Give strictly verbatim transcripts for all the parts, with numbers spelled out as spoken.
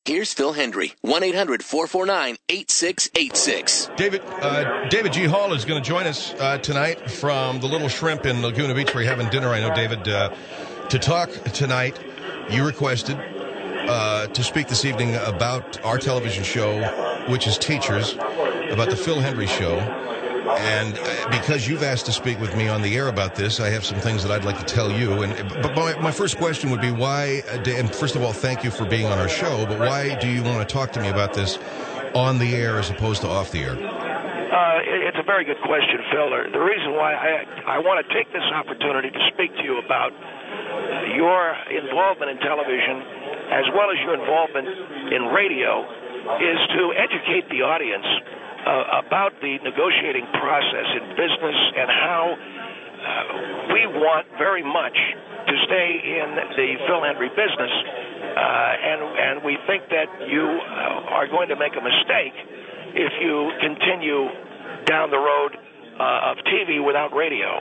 Here's Phil Hendry, one eight hundred four four nine eight six eight six. David uh, David G. Hall is going to join us uh, tonight from the Little Shrimp in Laguna Beach. We're having dinner, I know, David, uh, to talk tonight. You requested uh, to speak this evening about our television show, which is Teachers, about the Phil Hendry Show. And uh, because you've asked to speak with me on the air about this, I have some things that I'd like to tell you. And but my, my first question would be why, uh, and first of all, thank you for being on our show, but why do you want to talk to me about this on the air as opposed to off the air? Uh, it's a very good question, Phil. The reason why I, I want to take this opportunity to speak to you about your involvement in television as well as your involvement in radio is to educate the audience Uh, about the negotiating process in business and how uh, we want very much to stay in the Phil Hendry business, uh, and and we think that you uh, are going to make a mistake if you continue down the road uh, of T V without radio.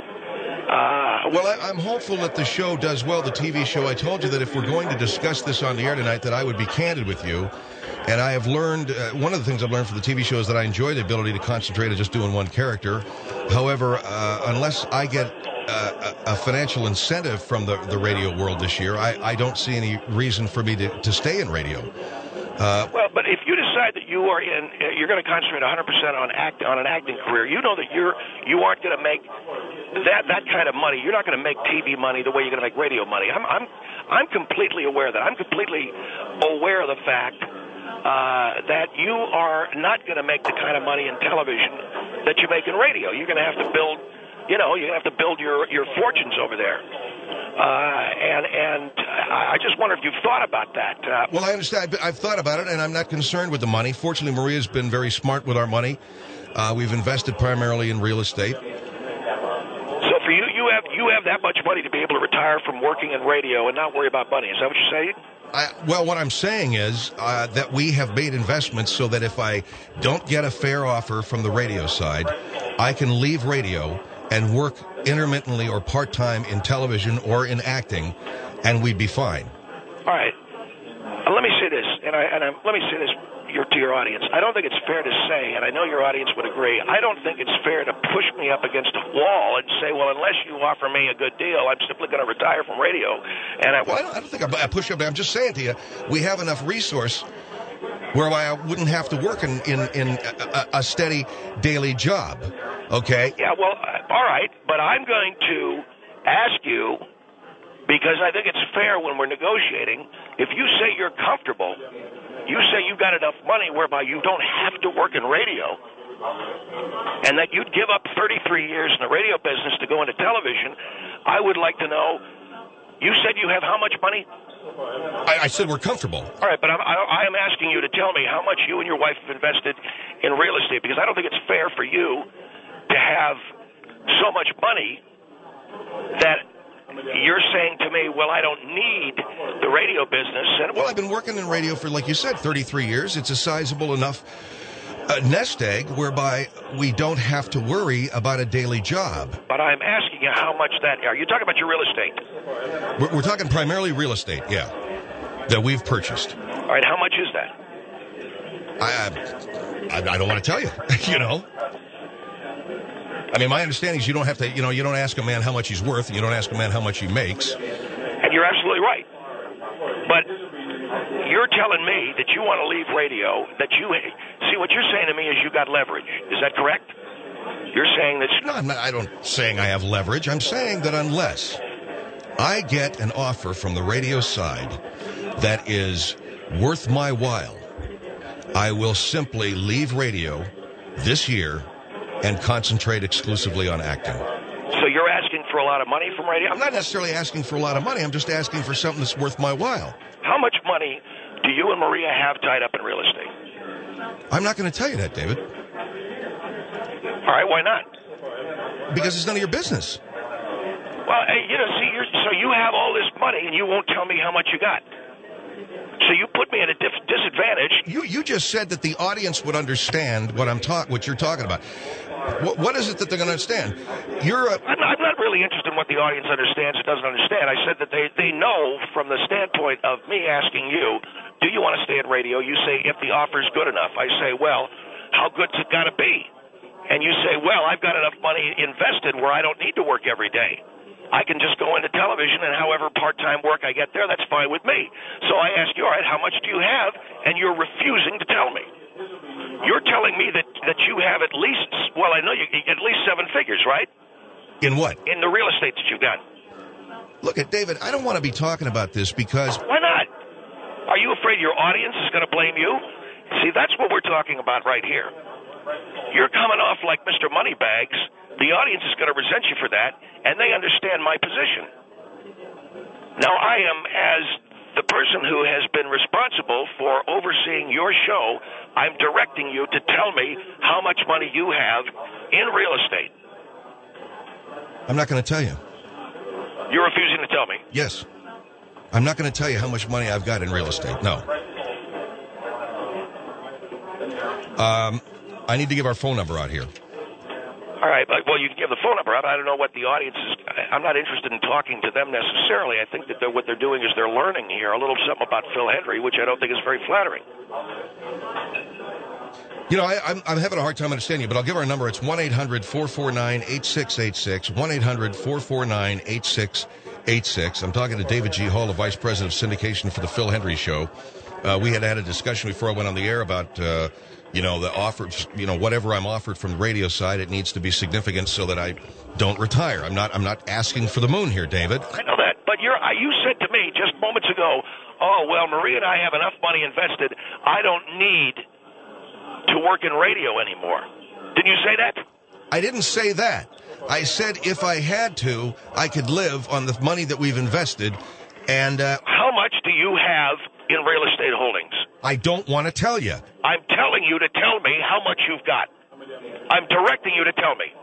Uh, well, I, I'm hopeful that the show does well, the T V show. I told you that if we're going to discuss this on the air tonight, that I would be candid with you. And I have learned, uh, one of the things I've learned from the T V show is that I enjoy the ability to concentrate on just doing one character. However, uh, unless I get uh, a, a financial incentive from the, the radio world this year, I, I don't see any reason for me to, to stay in radio. Uh, well, but if you decide that you are in, you're going to concentrate one hundred percent on act on an acting career, you know that you're you aren't going to make that that kind of money. You're not going to make T V money the way you're going to make radio money. I'm I'm I'm completely aware of that. I'm completely aware of the fact Uh, that you are not going to make the kind of money in television that you make in radio. You're going to have to build, you know, you're going to have to build your, your fortunes over there. Uh, and and I just wonder if you've thought about that. Uh, well, I understand. I've thought about it, and I'm not concerned with the money. Fortunately, Maria's been very smart with our money. Uh, we've invested primarily in real estate. So for you, you have you have that much money to be able to retire from working in radio and not worry about money. Is that what you're saying? I, well, what I'm saying is uh, that we have made investments so that if I don't get a fair offer from the radio side, I can leave radio and work intermittently or part-time in television or in acting, and we'd be fine. All right. Uh, let me say this, and, I, and I, let me say this your, to your audience. I don't think it's fair to say, and I know your audience would agree, I don't think it's fair to push me up against a wall and say, well, unless you offer me a good deal, I'm simply going to retire from radio. And I, well, I, don't, I don't think I push you up. I'm just saying to you, we have enough resource whereby I wouldn't have to work in, in, in a, a steady daily job, okay? Yeah, well, uh, all right, but I'm going to ask you, because I think it's fair when we're negotiating, if you say you're comfortable, you say you've got enough money whereby you don't have to work in radio, and that you'd give up thirty-three years in the radio business to go into television, I would like to know, you said you have how much money? I, I said we're comfortable. All right, but I'm, I, I am asking you to tell me how much you and your wife have invested in real estate, because I don't think it's fair for you to have so much money that you're saying to me, well, I don't need the radio business. And well, I've been working in radio for, like you said, thirty-three years. It's a sizable enough uh, nest egg whereby we don't have to worry about a daily job. But I'm asking you how much that, are you talking about your real estate? We're, we're talking primarily real estate, yeah, that we've purchased. All right, how much is that? I, I, I don't want to tell you, you know. I mean, my understanding is you don't have to, you know, you don't ask a man how much he's worth, and you don't ask a man how much he makes. And you're absolutely right. But you're telling me that you want to leave radio, that you, see, what you're saying to me is you got leverage. Is that correct? You're saying that... No, I'm not, I don't saying I have leverage. I'm saying that unless I get an offer from the radio side that is worth my while, I will simply leave radio this year and concentrate exclusively on acting. So you're asking for a lot of money from radio? I'm not necessarily asking for a lot of money. I'm just asking for something that's worth my while. How much money do you and Maria have tied up in real estate? I'm not going to tell you that, David. All right, why not? Because it's none of your business. Well, hey, you know, see, you're, so you have all this money and you won't tell me how much you got. So you put me at a dif- disadvantage. You you just said that the audience would understand what I'm talk what you're talking about. What, what is it that they're going to understand? You're a... I'm, not, I'm not really interested in what the audience understands or doesn't understand. I said that they, they know from the standpoint of me asking you do you want to stay in radio? You say, if the offer's good enough. I say, well, how good's it got to be? And you say, well, I've got enough money invested where I don't need to work every day. I can just go into television, and however part-time work I get there, that's fine with me. So I ask you, all right, how much do you have? And you're refusing to tell me. You're telling me that, that you have at least, well, I know you at least seven figures, right? In what? In the real estate that you've got. Look, at David, I don't want to be talking about this because... Why not? Are you afraid your audience is going to blame you? See, that's what we're talking about right here. You're coming off like Mister Moneybags. The audience is going to resent you for that, and they understand my position. Now, I am, as the person who has been responsible for overseeing your show, I'm directing you to tell me how much money you have in real estate. I'm not going to tell you. You're refusing to tell me? Yes. I'm not going to tell you how much money I've got in real estate. No. Um, I need to give our phone number out here. All right. Well, you can give the phone number out. I don't know what the audience is. I'm not interested in talking to them necessarily. I think that they're, what they're doing is they're learning here a little something about Phil Hendrie, which I don't think is very flattering. You know, I, I'm, I'm having a hard time understanding you, but I'll give our number. It's one eight hundred four four nine eight six eight six, one eight hundred four four nine eight six eight six. I'm talking to David G. Hall, the Vice President of Syndication for the Phil Hendrie Show. Uh, we had had a discussion before I went on the air about, uh, you know, the offer, you know, whatever I'm offered from the radio side, it needs to be significant so that I don't retire. I'm not, I'm not asking for the moon here, David. I know that, but you're, you said to me just moments ago, oh, well, Maria and I have enough money invested. I don't need to work in radio anymore. Didn't you say that? I didn't say that. I said if I had to, I could live on the money that we've invested. And uh, how much do you have in real estate holdings? I don't want to tell you. I'm telling you to tell me how much you've got. I'm directing you to tell me.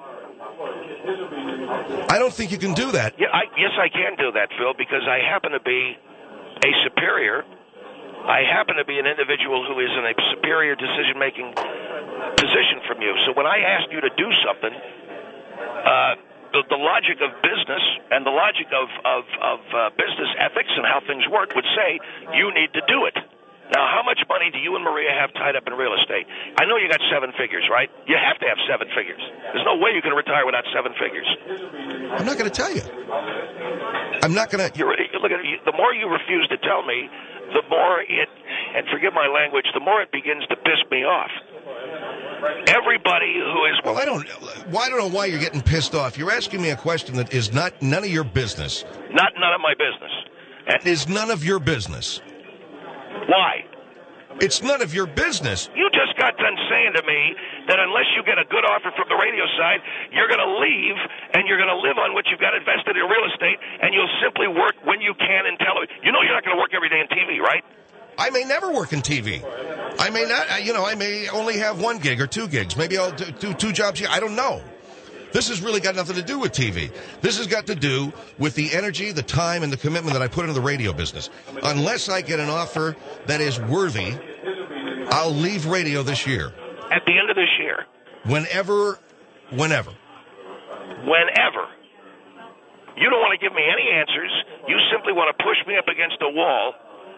I don't think you can do that. Yeah, I, yes, I can do that, Phil, because I happen to be a superior. I happen to be an individual who is in a superior decision-making position from you. So when I ask you to do something, uh, the, the logic of business and the logic of, of, of uh, business ethics and how things work would say you need to do it. Now, how much money do you and Maria have tied up in real estate? I know you got seven figures, right? You have to have seven figures. There's no way you can retire without seven figures. I'm not going to tell you. I'm not going to... You're, look at it, the more you refuse to tell me, the more it, and forgive my language, the more it begins to piss me off. Everybody who is... Well, I don't, well, I don't know why you're getting pissed off. You're asking me a question that is not none of your business. Not none of my business. It is none of your business. Why? It's none of your business. You just got done saying to me that unless you get a good offer from the radio side, you're going to leave and you're going to live on what you've got invested in real estate, and you'll simply work when you can in television. You know you're not going to work every day in T V, right? I may never work in T V. I may not, you know, I may only have one gig or two gigs. Maybe I'll do, do two jobs here. I don't know. This has really got nothing to do with T V. This has got to do with the energy, the time, and the commitment that I put into the radio business. Unless I get an offer that is worthy, I'll leave radio this year. At the end of this year? Whenever, whenever. Whenever. You don't want to give me any answers. You simply want to push me up against a wall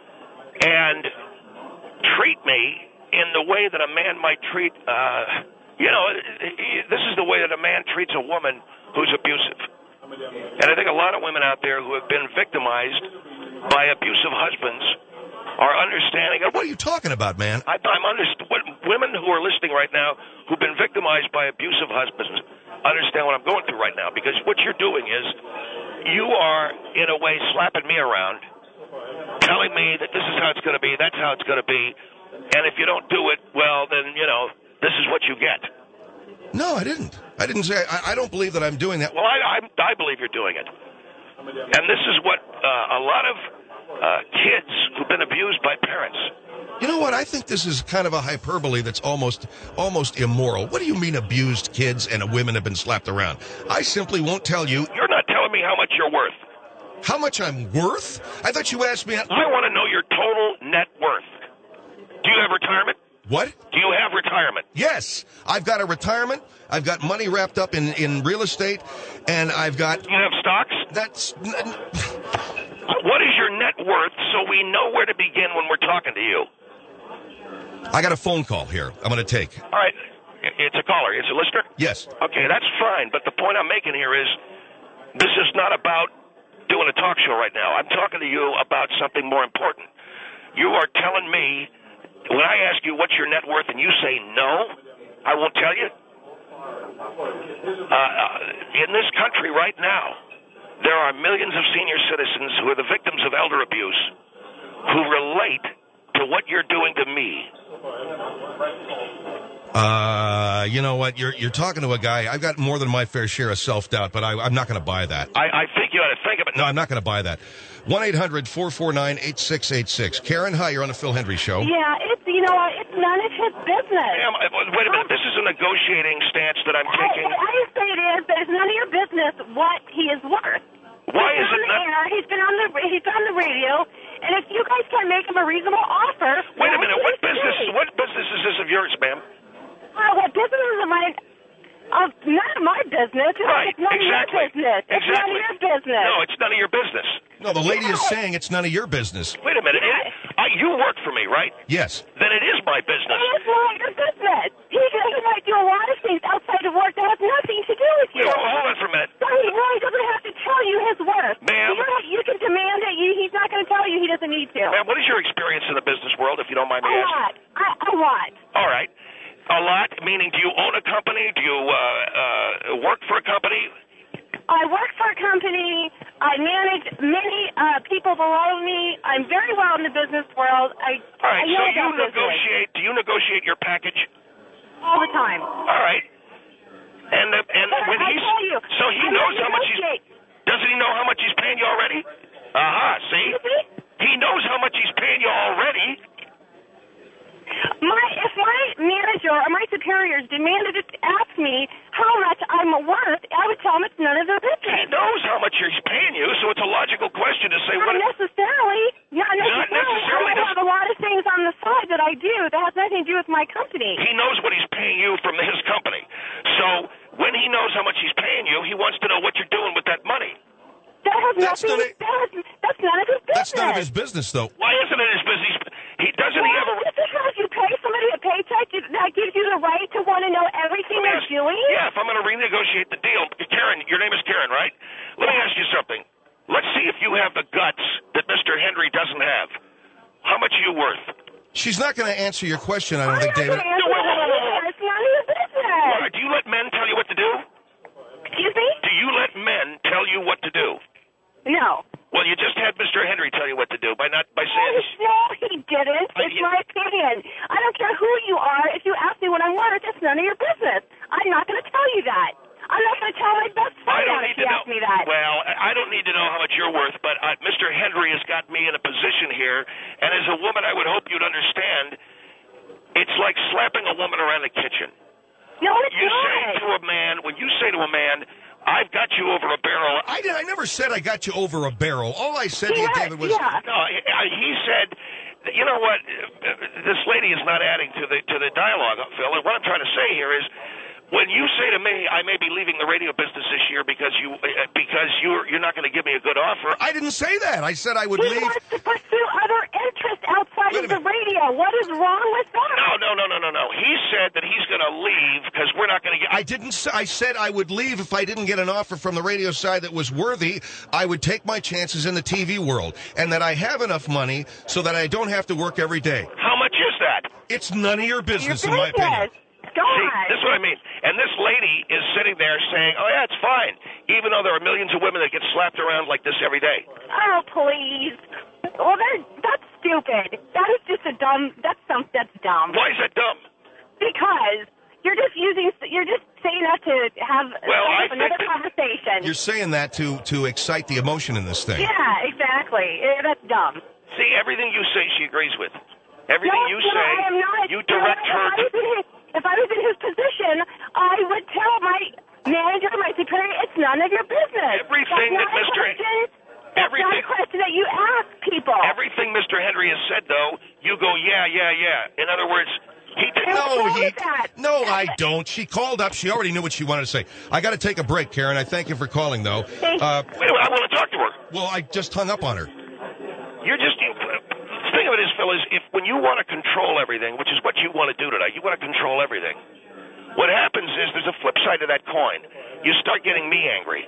and treat me in the way that a man might treat... Uh, You know, this is the way that a man treats a woman who's abusive. And I think a lot of women out there who have been victimized by abusive husbands are understanding. What are you talking about, man? I, I'm underst- what, women who are listening right now who've been victimized by abusive husbands understand what I'm going through right now. Because what you're doing is you are, in a way, slapping me around, telling me that this is how it's going to be, that's how it's going to be. And if you don't do it, well, then, you know... this is what you get. No, I didn't. I didn't say. I, I don't believe that I'm doing that. Well, I, I, I believe you're doing it. And this is what uh, a lot of uh, kids who've been abused by parents. You know what? I think this is kind of a hyperbole that's almost almost immoral. What do you mean abused kids and women have been slapped around? I simply won't tell you. You're not telling me how much you're worth. How much I'm worth? I thought you asked me. How- I want to know your total net worth. Do you have retirement? What? Do you have retirement? Yes. I've got a retirement. I've got money wrapped up in, in real estate, and I've got... Do you have stocks? That's... What is your net worth so we know where to begin when we're talking to you? I got a phone call here I'm going to take. All right. It's a caller. It's a listener? Yes. Okay, that's fine. But the point I'm making here is this is not about doing a talk show right now. I'm talking to you about something more important. You are telling me, when I ask you what's your net worth and you say no, I won't tell you. Uh, in this country right now, there are millions of senior citizens who are the victims of elder abuse who relate to what you're doing to me. Uh, you know what? You're you're talking to a guy. I've got more than my fair share of self-doubt, but I, I'm not going to buy that. I, I think you ought to think of it. No, I'm not going to buy that. one eight hundred four four nine eight six eight six. Karen, hi, you're on the Phil Hendry Show. Yeah, it's, you know what, it's none of his business. Ma'am, wait a minute. This is a negotiating stance that I'm taking. I, I say it is, but it's none of your business what he is worth. Why he's is it on the not? air, he's been on the he's on the radio, and if you guys can't make him a reasonable offer, Wait a well, minute. What please business? do. What business is this of yours, ma'am? Uh, what business is of mine? Of none of my business. Right, It's none exactly. of your business. It's none Exactly. of your business. No, it's none of your business. No, the lady is saying it's none of your business. Wait a minute. It, I, you work for me, right? Yes. Then it is my business. It's not your business. He, he might do a lot of things outside of work that has nothing to do with you. Wait, hold on for a minute. So he really doesn't have to tell you his worth. Ma'am. You, you can demand it. You, he's not going to tell you. He doesn't need to. Ma'am, what is your experience in the business world, if you don't mind me A asking? lot. I, a lot. All right. A lot, meaning do you own a company? Do you uh, uh, work for a company? I work for a company. I manage many uh, people below me. I'm very well in the business world. I, All right, I know so you about business negotiate, do you negotiate your package? all the time. All right. And uh, and But when I he's, tell you, so he I knows don't how much he's, negotiate. doesn't he know how much he's paying you already? Uh-huh, see? Excuse me? He knows how much he's paying you already. My, if my manager or my superiors demanded to ask me how much I'm worth, I would tell them it's none of their He business. knows how much he's paying you, so it's a logical question to say, Not what? necessarily. Not necessarily. necessarily. I have a lot of things on the side that I do that has nothing to do with my company. He knows what he's paying you from his company. So when he knows how much he's paying you, he wants to know what you're doing with that money. That has That's nothing. none of- that has, that's none of his business. That's none of his business, though. Why isn't it his business? He doesn't he Well, ever? just because you pay somebody a paycheck, that gives you the right to want to know everything Let me they're ask- doing. Yeah, if I'm going to renegotiate the deal, Karen, your name is Karen, right? Let me ask you something. Let's see if you have the guts that Mister Hendry doesn't have. How much are you worth? She's not going to answer your question, I don't I'm think, not David. gonna answer No, wait, wait, that wait, wait, either. It's none of your business. All right, do you let men tell you what to do? Excuse me? Do you let men tell you what to do? No. Well, you just had Mister Hendry tell you what to do by not by saying. No, he didn't. I- It's my opinion. I don't care who you are. If you ask me what I'm worth, it's none of your business. I'm not going to tell you that. I'm not going to tell my best I friend don't that need if to you know. ask me that. Well, I I don't need to know how much you're worth, but uh, Mister Hendry has got me in a position here, and as a woman, I would hope you'd understand. It's like slapping a woman around the kitchen. No, it's You say not. to a man, when you say to a man, "I've got you over a barrel," I, did, I never said I got you over a barrel. All I said to you, Yeah, David, was... yeah. no, he he said, "You know what? This lady is not adding to the to the dialogue, Phil. And what I'm trying to say here is." When you say to me, I may be leaving the radio business this year because you uh, because you're you're not going to give me a good offer. I didn't say that. I said I would He leave. wants to pursue other interests outside Wait a of the minute. radio. What is wrong with that? No, no, no, no, no, no. He said that he's going to leave because we're not going to get. I didn't say, I said I would leave if I didn't get an offer from the radio side that was worthy. I would take my chances in the T V world, and that I have enough money so that I don't have to work every day. How much is that? It's none of your Your business, in my business. opinion. Go See, on. this is what I mean. And this lady is sitting there saying, "Oh yeah, it's fine," even though there are millions of women that get slapped around like this every day. Oh, please. Well, that, that's stupid. That is just a dumb, that's some, that's dumb. Why is that dumb? Because you're just using, you're just saying that to have, Well, I have think another that- conversation. You're saying that to, to excite the emotion in this thing. Yeah, exactly. Eh, That's dumb. See, everything you say, she agrees with. Everything no, you no, say, I am not. you You know, direct if her I to. was in his, if I was in his position, I would tell my manager, my superior, it's none of your business. Everything that's that not a Mister question. That's everything- not a question that you ask people. Everything Mister Henry has said, though, you go, yeah, yeah, yeah. In other words, he didn't. What's No, wrong he. with that? No, I don't. She called up. She already knew what she wanted to say. I got to take a break, Karen. I thank you for calling, though. Thank you. Uh, Wait a minute, I want to talk to her. well, I just hung up on her. You're just. You, Phil, is if when you want to control everything, which is what you want to do tonight, you want to control everything. What happens is there's a flip side to that coin. You start getting me angry.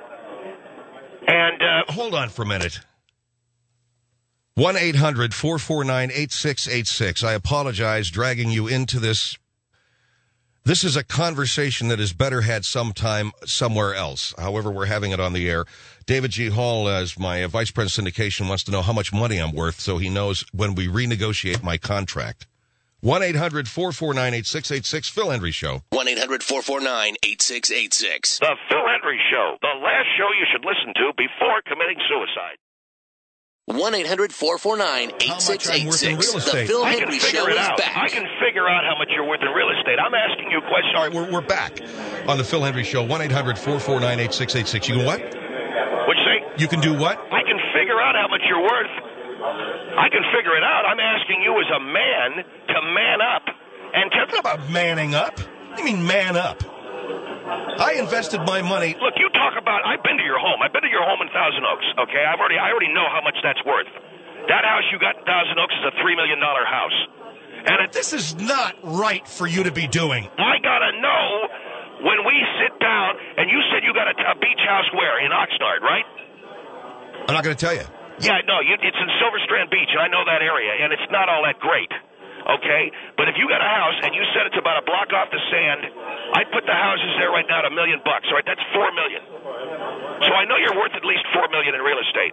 And uh, hold on for a minute. one eight hundred four four nine eight six eight six. I apologize dragging you into this. This is a conversation that is better had sometime somewhere else. However, we're having it on the air. David G. Hall, as my uh, vice president syndication, wants to know how much money I'm worth so he knows when we renegotiate my contract. one eight hundred four four nine eight six eight six, Phil Hendrie Show. one eight hundred four four nine eight six eight six. The Phil Hendrie Show, the last show you should listen to before committing suicide. one eight hundred four four nine eight six eight six. The Phil Hendrie Show is out. back. I can figure out how much you're worth in real estate. I'm asking you questions. All right, we're, we're back on the Phil Hendrie Show. one eight hundred four four nine eight six eight six. You can what? What'd you say? You can do what? I can figure out how much you're worth. I can figure it out. I'm asking you as a man to man up and to... What about manning up? What do you mean man up? I invested my money... Look, you talk about... I've been to your home. I've been to your home in Thousand Oaks, okay? I've already, I already know how much that's worth. That house you got in Thousand Oaks is a three million dollars house. And it, this is not right for you to be doing. I gotta know when we sit down, and you said you got a, a beach house where? In Oxnard, right? I'm not going to tell you. Yeah, no, you, it's in Silver Strand Beach, and I know that area, and it's not all that great, okay? But if you got a house, and you said it's about a block off the sand, I'd put the houses there right now at a million bucks, all right? That's four million. So I know you're worth at least four million in real estate.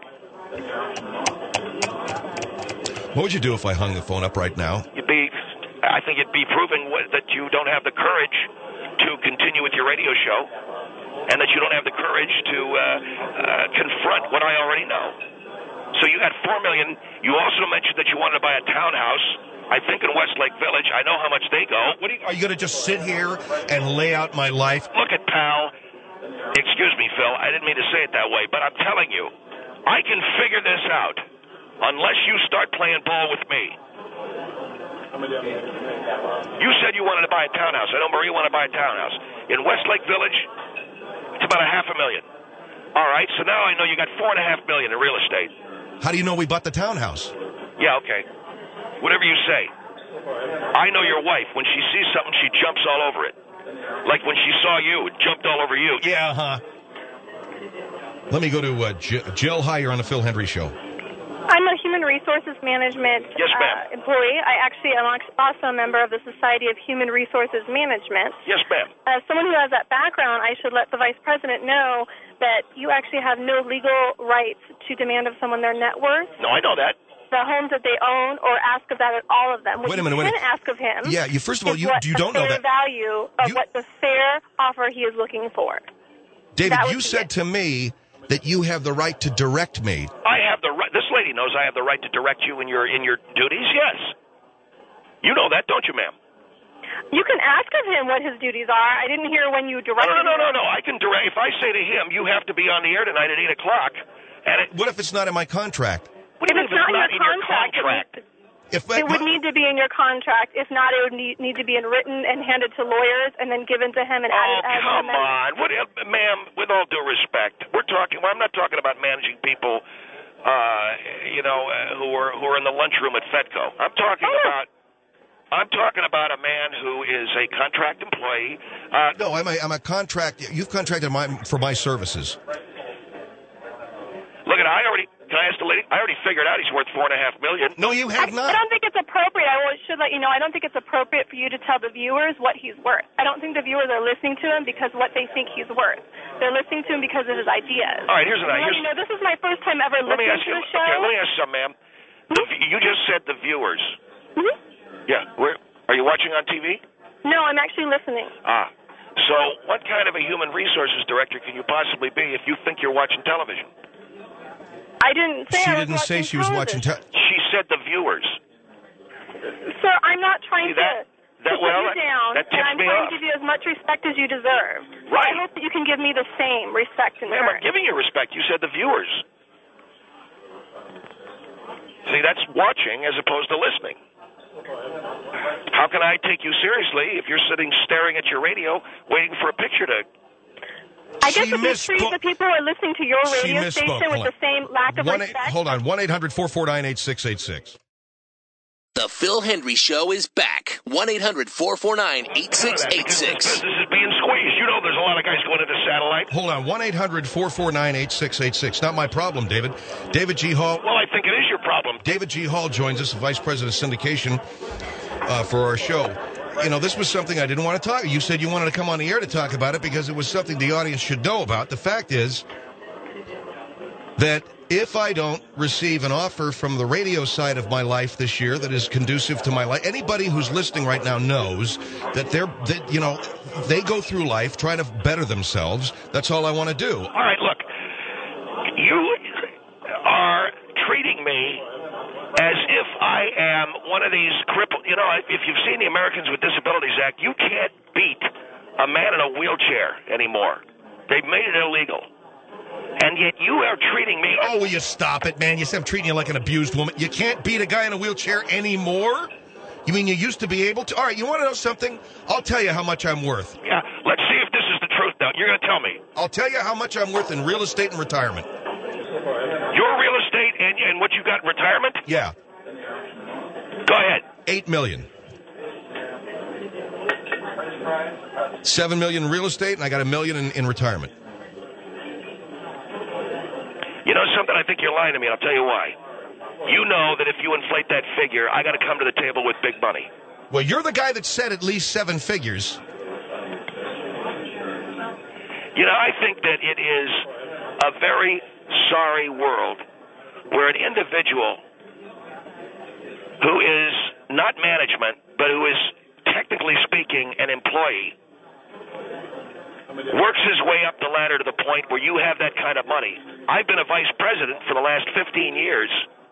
What would you do if I hung the phone up right now? You'd be, I think it'd be proving what, that you don't have the courage to continue with your radio show, and that you don't have the courage to uh, uh, confront what I already know. So you had four million. You also mentioned that you wanted to buy a townhouse. I think in Westlake Village. I know how much they go. What are you, are you going to just sit here and lay out my life? Look at pal. Excuse me, Phil. I didn't mean to say it that way, but I'm telling you, I can figure this out unless you start playing ball with me. You said you wanted to buy a townhouse. I know Marie wanted to buy a townhouse. In Westlake Village, it's about a half a million. All right, so now I know you got four and a half million in real estate. How do you know we bought the townhouse? Yeah, okay. Whatever you say. I know your wife. When she sees something, she jumps all over it. Like when she saw you, it jumped all over you. Yeah, huh? Let me go to uh, J- Jill. Hi, you're on the Phil Hendrie Show. I'm a human resources management yes, ma'am. Uh, employee. I actually am also a member of the Society of Human Resources Management. Yes, ma'am. As someone who has that background, I should let the vice president know that you actually have no legal rights to demand of someone their net worth, No, I know that. the homes that they own, or ask of that at all of them. What Wait a minute, you wait a can ask of him. Yeah, you first of all, is you what you the don't know fair that. value of You- what the fair offer he is looking for. David, That you would be said it. to me that you have the right to direct me. I have the right. This lady knows I have the right to direct you in your in your duties. Yes. You know that, don't you, ma'am? You can ask of him what his duties are. I didn't hear when you No, directed no, no, no, him. no. I can direct. If I say to him, you have to be on the air tonight at eight o'clock, and it, What if it's not in my contract? what do you If mean it's if not it's in not your in your contract, contract? If It would need to be in your contract. If not, it would need, need to be in written and handed to lawyers and then given to him and Oh, added as come an on. amendment. What, ma'am, with all due respect, we're talking, well, I'm not talking about managing people, uh, you know, uh, who are who are in the lunchroom at Fedco. I'm talking Oh. about I'm talking about a man who is a contract employee. Uh, No, I'm a, I'm a contract. You've contracted my, for my services. look at, I already, can I ask the lady? I already figured out he's worth four and a half million. No, you I, have I not. don't think it's appropriate. I will- should let you know. I don't think it's appropriate for you to tell the viewers what he's worth. I don't think the viewers are listening to him because what they think he's worth. They're listening to him because of his ideas. All right, here's an Let here's, you know, this is my first time ever Let me listening ask to you. the show. Okay, let me ask you something, ma'am. The, you just said the viewers. Mhm. Yeah. Where are you watching on T V? No, I'm actually listening. Ah. So, what kind of a human resources director can you possibly be if you think you're watching television? I didn't say She I was didn't say watching she was watching. television. Te- She said the viewers. Sir, I'm not trying See that? to, That- to well, put you down, that tips and I'm me trying off. to give you as much respect as you deserve. So Right. I hope that you can give me the same respect in Ma'am, return. I'm giving you respect. You said the viewers. See, that's watching as opposed to listening. How can I take you seriously if you're sitting staring at your radio waiting for a picture to... I guess She if you treat misspoke. the people who are listening to your She radio misspoke. station with Hold the same lack of One eight, respect. hold on. one eight hundred four four nine eight six eight six. The Phil Hendry Show is back. one eight hundred four four nine eight six eight six. This is being squeezed. You know there's a lot of guys going into satellite. Hold on, one eight hundred four four nine eight six eight six. Not my problem, David. David G. Hall. Well, I think it is your problem. David G. Hall joins us, Vice President of Syndication, uh, for our show. You know, this was something I didn't want to talk. You said you wanted to come on the air to talk about it because it was something the audience should know about. The fact is that if I don't receive an offer from the radio side of my life this year that is conducive to my life, anybody who's listening right now knows that they're, that, you know, they go through life trying to better themselves. That's all I want to do. All right, look, you are treating me as if I am one of these crippled, you know, if you've seen the Americans with Disabilities Act, you can't beat a man in a wheelchair anymore. They've made it illegal. And yet you are treating me... Oh, will you stop it, man? You said I'm treating you like an abused woman. You can't beat a guy in a wheelchair anymore? You mean you used to be able to? All right, you want to know something? I'll tell you how much I'm worth. Yeah, let's see if this is the truth now. You're going to tell me. I'll tell you how much I'm worth in real estate and retirement. Your real estate and, and what you got in retirement? Yeah. Go ahead. Eight million. Seven million in real estate, and I got a million in, in retirement. You know something? I think you're lying to me, and I'll tell you why. You know that if you inflate that figure, I got to come to the table with big money. Well, you're the guy that said at least seven figures. You know, I think that it is a very sorry world where an individual who is not management, but who is, technically speaking, an employee, works his way up the ladder to the point where you have that kind of money. I've been a vice president for the last fifteen years.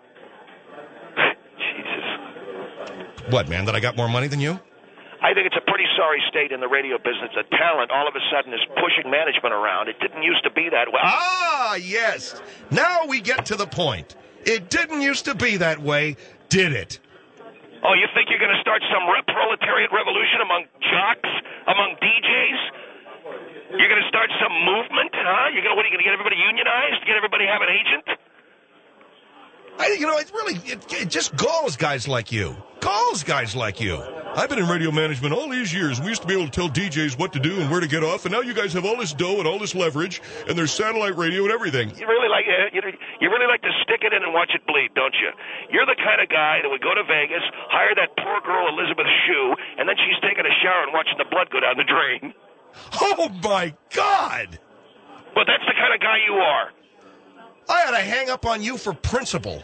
Jesus. What, man, that I got more money than you? I think it's a pretty sorry state in the radio business that talent all of a sudden is pushing management around. It didn't used to be that way. Ah, yes. Now we get to the point. It didn't used to be that way, did it? Oh, you think you're going to start some re- proletariat revolution among jocks, among D Js? You're going to start some movement, huh? You're going to, what, are you going to get everybody unionized? Get everybody have an agent? I, you know, it really, it, it just galls guys like you. Galls guys like you. I've been in radio management all these years. We used to be able to tell D Js what to do and where to get off, and now you guys have all this dough and all this leverage, and there's satellite radio and everything. You really like uh, you, you really like to stick it in and watch it bleed, don't you? You're the kind of guy that would go to Vegas, hire that poor girl Elizabeth Shue, and then she's taking a shower and watching the blood go down the drain. Oh, my God! But that's the kind of guy you are. I ought to hang up on you for principle.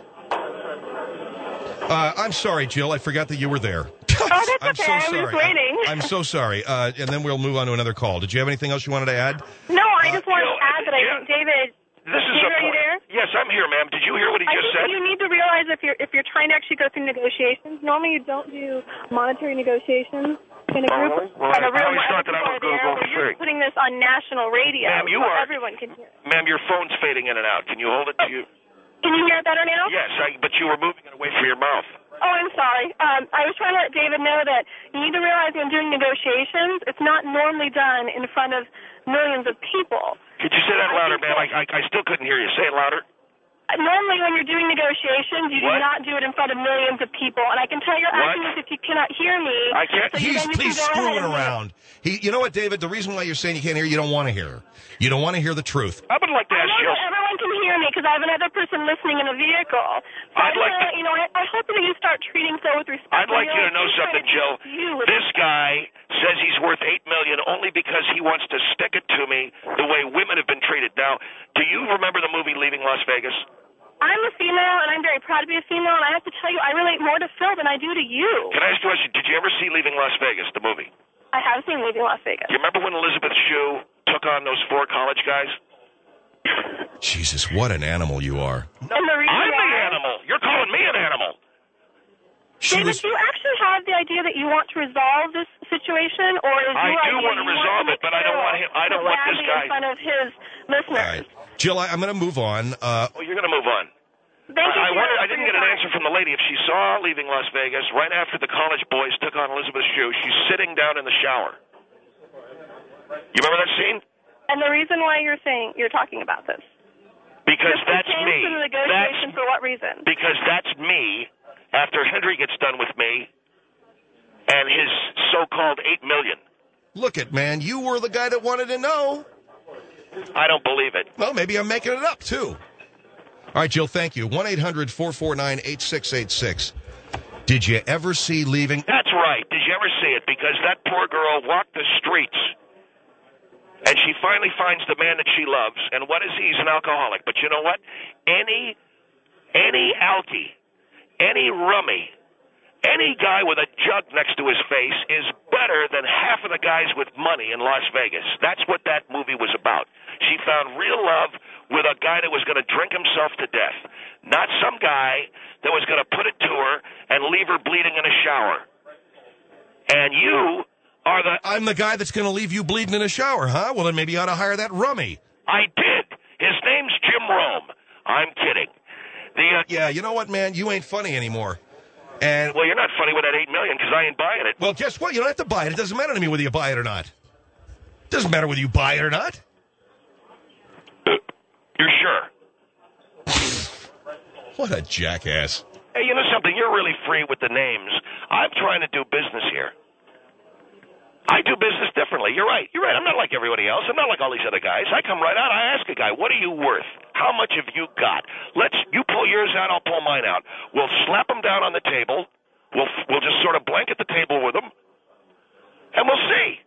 Uh, I'm sorry, Jill. I forgot that you were there. Oh, that's I'm okay. so I was sorry. waiting. I'm, I'm so sorry. Uh, and then we'll move on to another call. Did you have anything else you wanted to add? No, I just Uh, wanted Jill, to add that I yeah. think David. This is David, a are you point. there? Yes, I'm here, ma'am. Did you hear what he I just think said? you need to realize if you're if you're trying to actually go through negotiations. Normally, you don't do monetary negotiations in a group. Oh, well, in a I room always where thought that I other would people go- are go there, but you're free. putting this on national radio, Ma'am, you so are- everyone can hear. Ma'am, your phone's fading in and out. Can you hold it? You... Can you hear it better now? Yes, I, but you were moving it away from your mouth. Oh, I'm sorry. Um, I was trying to let David know that you need to realize when doing negotiations, it's not normally done in front of millions of people. Could you say that I louder, think ma'am? I, I, I still couldn't hear you. Say it louder. Normally, when you're doing negotiations, you What? do not do it in front of millions of people. And I can tell you're What? acting as if you cannot hear me. I can't- So you, He's, then you can he's go ahead screwing and around. He, you know what, David? The reason why you're saying you can't hear, you don't want to hear her. You don't want to hear the truth. I would like to I ask know Jill. that everyone can hear me because I have another person listening in a vehicle. So I'd I like wanna, to- you know, I, I hope that you start treating so with respect. I'd like you to know I'm something, trying to Jill. treat you with This guy says he's worth eight million dollars only because he wants to stick it to me the way women have been treated. Now, do you remember the movie Leaving Las Vegas? I'm a female, and I'm very proud to be a female, and I have to tell you, I relate more to Phil than I do to you. Can I ask you a question? Did you ever see Leaving Las Vegas, the movie? I have seen Leaving Las Vegas. You remember when Elizabeth Shue took on those four college guys? Jesus, what an animal you are. And the reason I'm the why- animal. You're calling me an animal. She David, was, do you actually have the idea that you want to resolve this situation, or is I your do idea want to you resolve want it, but I don't want him. I don't want this badly guy. in front of his all listeners? right. Jill, I, I'm going to move on. Uh, Oh, you're going to move on. Thank you. I, I for wonder. your- I didn't for get your an time. answer from the lady if she saw Leaving Las Vegas right after the college boys took on Elizabeth Shue. She's sitting down in the shower. You remember that scene? And the reason why you're saying you're talking about this. Because This that's pertains me. to the That's negotiation for what reason? because that's me, after Henry gets done with me and his so-called eight million. Look it, man. You were the guy that wanted to know. I don't believe it. Well, maybe I'm making it up, too. All right, Jill, thank you. one eight hundred four four nine eight six eight six. Did you ever see Leaving? That's right. Did you ever see it? Because that poor girl walked the streets, and she finally finds the man that she loves. And what is he? He's an alcoholic. But you know what? Any, any alkie, any rummy, any guy with a jug next to his face is better than half of the guys with money in Las Vegas. That's what that movie was about. She found real love with a guy that was going to drink himself to death, not some guy that was going to put it to her and leave her bleeding in a shower. And you are the... I'm the guy that's going to leave you bleeding in a shower, huh? Well, then maybe you ought to hire that rummy. I did. His name's Jim Rome. I'm kidding. The uh, Yeah, you know what, man? You ain't funny anymore. And Well, you're not funny with that eight million because I ain't buying it. Well, guess what? You don't have to buy it. It doesn't matter to me whether you buy it or not. It doesn't matter whether you buy it or not. You're sure? What a jackass. Hey, you know something? You're really free with the names. I'm trying to do business here. I do business differently. You're right. You're right. I'm not like everybody else. I'm not like all these other guys. I come right out. I ask a guy, what are you worth? How much have you got? Let's, you pull yours out, I'll pull mine out. We'll slap them down on the table. We'll, we'll just sort of blanket the table with them. And we'll see.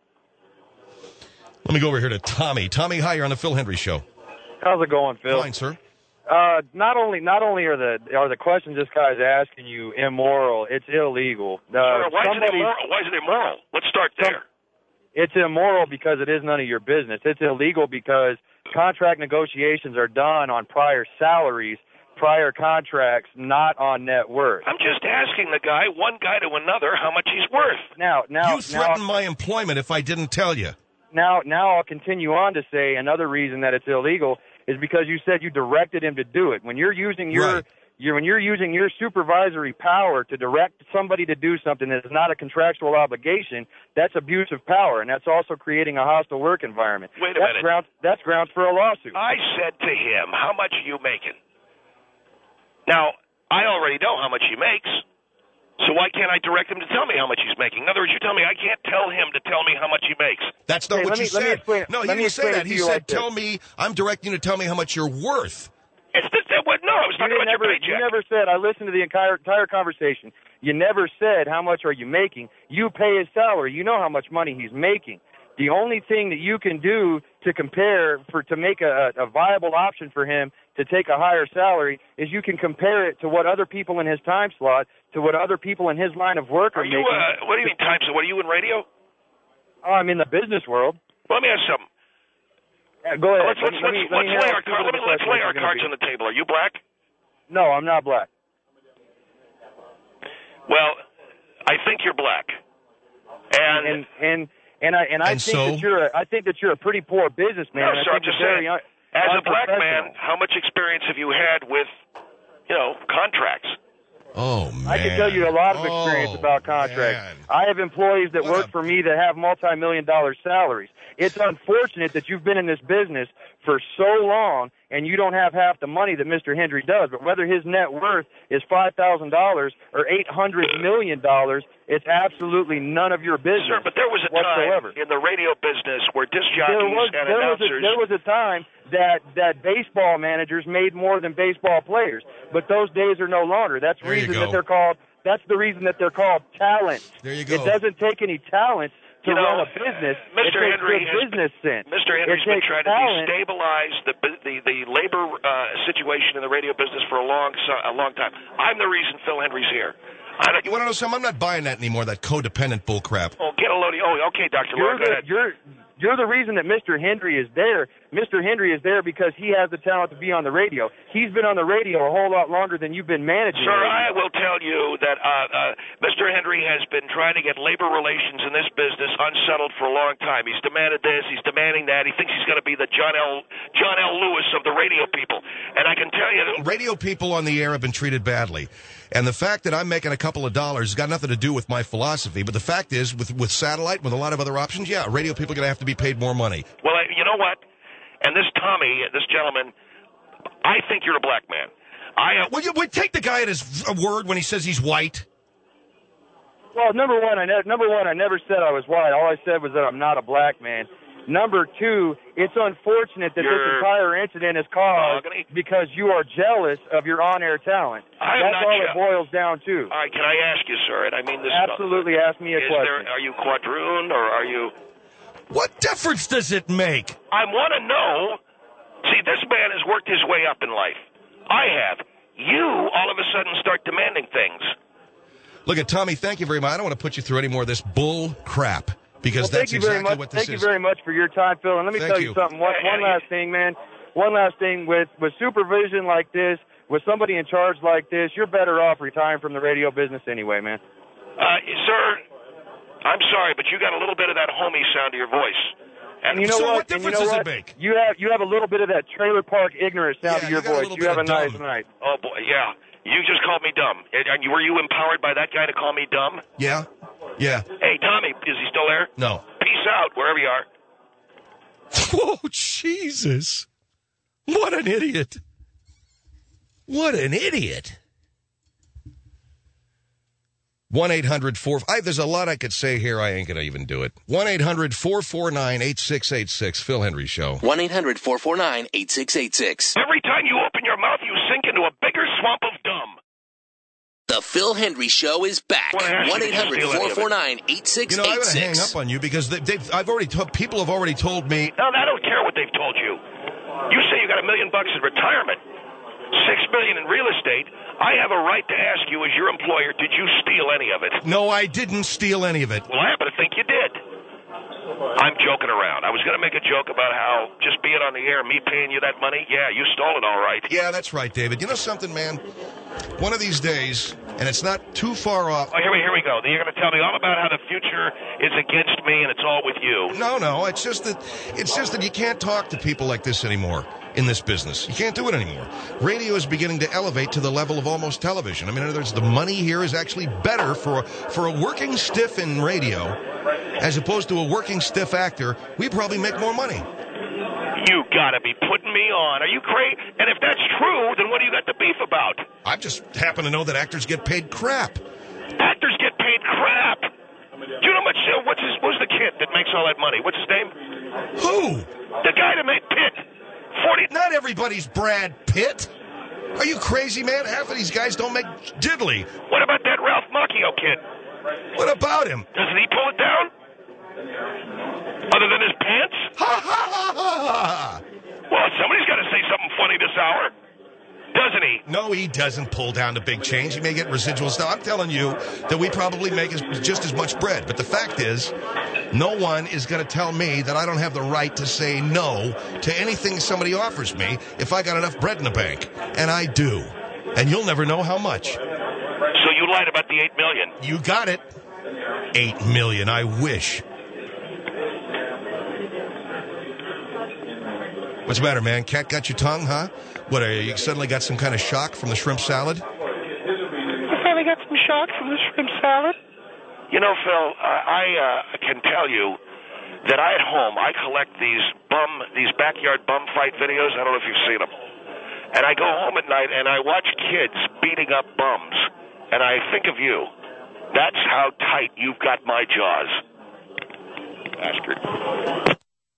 Let me go over here to Tommy. Tommy, hi, you're on the Phil Hendry Show. How's it going, Phil? Fine, sir. Uh, not only not only are the are the questions this guy's asking you immoral, it's illegal. Uh, Sir, why is it immoral? Why is it immoral? Let's start there. It's immoral because it is none of your business. It's illegal because contract negotiations are done on prior salaries, prior contracts, not on net worth. I'm just asking the guy, one guy to another, how much he's worth. Now, now, You threaten now, my employment if I didn't tell you. Now, now I'll continue on to say another reason that it's illegal is because you said you directed him to do it. When you're using your, Right. your when you're using your supervisory power to direct somebody to do something that is not a contractual obligation, that's abuse of power, and that's also creating a hostile work environment. Wait a that's minute. Grounds, that's grounds for a lawsuit. I said to him, how much are you making? Now, I already know how much he makes, so why can't I direct him to tell me how much he's making? In other words, you tell me I can't tell him to tell me how much he makes. That's not Hey, what let you me- let me said. explain- no, he let me didn't say explain it that. to He you said, like this. tell me, I'm directing you to tell me how much you're worth. It's just that what? No, I was You talking about never, your you paycheck. never said. I listened to the entire entire conversation. You never said how much are you making. You pay his salary. You know how much money he's making. The only thing that you can do to compare for to make a, a viable option for him to take a higher salary is you can compare it to what other people in his time slot, to what other people in his line of work are, Are you? making. Uh, what do you mean time? So, what are you in radio? Oh, I'm in the business world. Well, let me ask something. Yeah, go ahead. Let's let's Let me- let's, let me- let's let me lay hear our what car, let me the let's lay questions our are gonna cards be. on the table. Are you black? No, I'm not black. Well, I think you're black. And, And and and I and I And think so? that you're a, I think that you're a pretty poor businessman. no, and I sir, I'm think just you're saying. very un- As a black unprofessional. man, how much experience have you had with, you know, contracts? Oh, man. I can tell you a lot of Oh, experience about contracts. man. I have employees that What work a- for me that have multi-million dollar salaries. It's unfortunate that you've been in this business for so long and you don't have half the money that Mister Hendry does. But whether his net worth is five thousand dollars or eight hundred million dollars, it's absolutely none of your business. Sir, but there was a whatsoever. time in the radio business where disc There jockeys was, and there, was a, announcers... there was a time that, that baseball managers made more than baseball players, but those days are no longer. That's the There you reason go. that they're called. That's the reason that they're called talent. There you go. It doesn't take any talent to You know, run a business. Mister It takes Henry good has business sense. Mister It Henry's been takes trying talent. to destabilize the the the labor uh, situation in the radio business for a long so- a long time. I'm the reason Phil Henry's here. I don't, You want to know something? I'm not buying that anymore, that codependent bull crap. oh, get a load of... Oh, okay, Doctor You're Laura, go the, ahead. you're you're the reason that Mister Hendry is there. Mister Hendry is there because he has the talent to be on the radio. He's been on the radio a whole lot longer than you've been managing. Sir, radio. I will tell you that uh, uh, Mister Henry has been trying to get labor relations in this business unsettled for a long time. He's demanded this, he's demanding that. He thinks he's going to be the John L. John L. Lewis of the radio people. And I can tell you... Radio people on the air have been treated badly. And the fact that I'm making a couple of dollars has got nothing to do with my philosophy. But the fact is, with, with satellite, with a lot of other options, yeah, radio people are going to have to be paid more money. Well, I, you know what? And this Tommy, this gentleman, I think you're a black man. I uh, Will you would take the guy at his word when he says he's white? Well, number one, I ne- number one, I never said I was white. All I said was that I'm not a black man. Number two, it's unfortunate that You're this entire incident is caused Mahogany? because you are jealous of your on-air talent. I am That's not all je- it boils down to. All right, can I ask you, sir? And I mean this. Absolutely, ask me a Is question. there? Are you quadroon or are you? What difference does it make? I want to know. See, this man has worked his way up in life. I have. You all of a sudden start demanding things. Look at Tommy. Thank you very much. I don't want to put you through any more of this bull crap because well, that's thank you very exactly much. what this thank is. you very much for your time, Phil. And let me Thank tell you, you. something. One, Yeah, one yeah, last thing, man. One last thing. With with supervision like this, with somebody in charge like this, you're better off retiring from the radio business anyway, man. Uh, sir, I'm sorry, but you got a little bit of that homie sound to your voice. And you know So what? what And difference you know does it what? make? You have you have a little bit of that trailer park ignorant sound Yeah, to your you got a voice. little You bit have a of nice dumb. night. Oh boy, yeah. You just called me dumb. And you, were you empowered by that guy to call me dumb? Yeah? Yeah. Hey, Tommy, is he still there? No. Peace out, wherever you are. Oh, Jesus. What an idiot. What an idiot. one eight hundred four I There's a lot I could say here. I ain't going to even do it. one eight hundred four four nine eight six eight six. Phil Hendry Show. one eight hundred four four nine eight six eight six. Every time you open your mouth, you sink into a bigger swamp of dumb. The Phil Hendry Show is back. one eight hundred four four nine eight six You know, I'm eight going to hang six. up on you because they, they've, I've already told, people have already told me. No, I don't care what they've told you. You say you got a million bucks in retirement, six million in real estate. I have a right to ask you, as your employer, did you steal any of it? No, I didn't steal any of it. Well, I happen to think you did. I'm joking around. I was going to make a joke about how just being on the air, me paying you that money, yeah, you stole it all right. Yeah, that's right, David. You know something, man? One of these days, and it's not too far off. Oh, here we, here we go. Then you're going to tell me all about how the future is against me and it's all with you. No, no, it's just that it's just that you can't talk to people like this anymore in this business. You can't do it anymore. Radio is beginning to elevate to the level of almost television. I mean, in other words, the money here is actually better for for a working stiff in radio as opposed to a working stiff actor. We probably make more money. You got to be putting me on. Are you crazy? And if that's true, then what do you got the beef about? I just happen to know that actors get paid crap. Actors get paid crap. Do you know how much? Uh, what's his? What's the kid that makes all that money? What's his name? Who? The guy that made Pitt. Forty. Not everybody's Brad Pitt. Are you crazy, man? Half of these guys don't make diddly. What about that Ralph Macchio kid? What about him? Doesn't he pull it down? Other than his pants? Ha ha ha ha! Well, somebody's got to say something funny this hour. Doesn't he? No, he doesn't pull down the big change. He may get residuals. Now, I'm telling you that we probably make as, just as much bread. But the fact is, no one is going to tell me that I don't have the right to say no to anything somebody offers me if I got enough bread in the bank. And I do. And you'll never know how much. So you lied about the eight million. You got it. Eight million, I wish. What's the matter, man? Cat got your tongue, huh? What, are you suddenly got some kind of shock from the shrimp salad? I finally got some shock from the shrimp salad. You know, Phil, uh, I uh, can tell you that I at home, I collect these bum, these backyard bum fight videos. I don't know if you've seen them. And I go home at night and I watch kids beating up bums. And I think of you. That's how tight you've got my jaws. Bastard.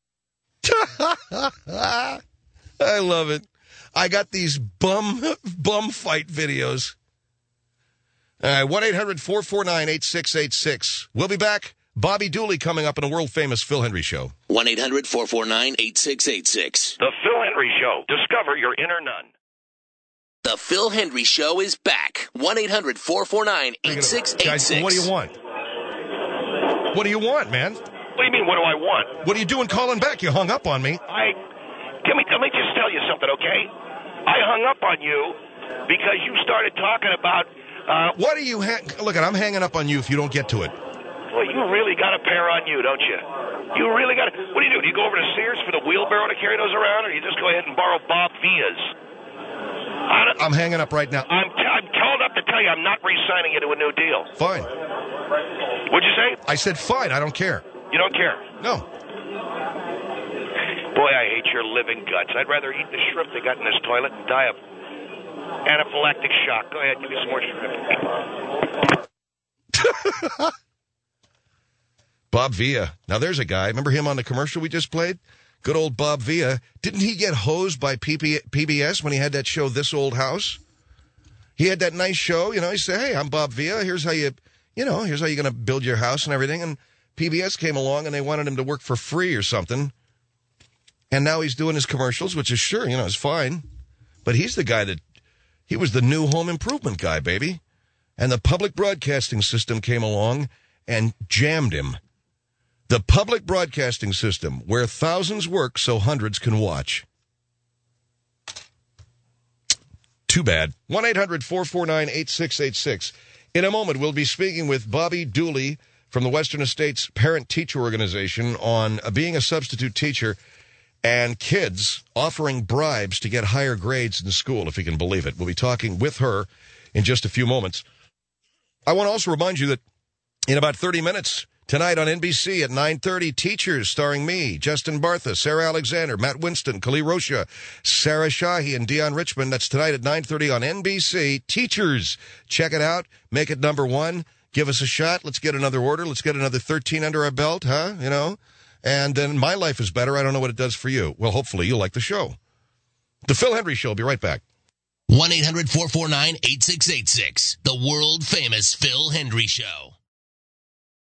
I love it. I got these bum bum fight videos. All right, one eight hundred four four nine eight six eight six. We'll be back. Bobby Dooley coming up in a world-famous Phil Hendry Show. one eight hundred four four nine eight six eight six. The Phil Hendry Show. Discover your inner nun. The Phil Hendry Show is back. one eight hundred four four nine eight six eight six. Guys, what do you want? What do you want, man? What do you mean, what do I want? What are you doing calling back? You hung up on me. I, let me, let me just tell you something, okay? I hung up on you because you started talking about, uh, What are you... Ha- Look, I'm hanging up on you if you don't get to it. well, you really got a pair on you, don't you? You really got to, what do you do? Do you go over to Sears for the wheelbarrow to carry those around, or do you just go ahead and borrow Bob Via's? I don't, I'm hanging up right now. I'm, t- I'm told up to tell you I'm not re-signing you to a new deal. Fine. What'd you say? I said fine. I don't care. You don't care? No. Boy, I hate your living guts. I'd rather eat the shrimp they got in this toilet and die of anaphylactic shock. Go ahead, give me some more shrimp. Bob Villa. Now, there's a guy. Remember him on the commercial we just played? Good old Bob Villa. Didn't he get hosed by P B S when he had that show, This Old House? He had that nice show. You know, he said, hey, I'm Bob Villa. Here's how you, you know, here's how you're going to build your house and everything. And P B S came along and they wanted him to work for free or something. And now he's doing his commercials, which is sure, you know, is fine. But he's the guy that, he was the new home improvement guy, baby. And the public broadcasting system came along and jammed him. The public broadcasting system, where thousands work so hundreds can watch. Too bad. one eight hundred four four nine eight six eight six. In a moment, we'll be speaking with Bobby Dooley from the Western Estates Parent-Teacher Organization on uh, being a substitute teacher and kids offering bribes to get higher grades in school, if you can believe it. We'll be talking with her in just a few moments. I want to also remind you that in about thirty minutes, tonight on N B C at nine thirty, Teachers, starring me, Justin Bartha, Sarah Alexander, Matt Winston, Kali Rocha, Sarah Shahi, and Dion Richmond. That's tonight at nine thirty on N B C. Teachers, check it out. Make it number one. Give us a shot. Let's get another order. Let's get another thirteen under our belt, huh? You know? And then my life is better. I don't know what it does for you. Well, hopefully you'll like the show. The Phil Hendrie Show. I'll be right back. one eight hundred four four nine eight six eight six. The world-famous Phil Hendrie Show.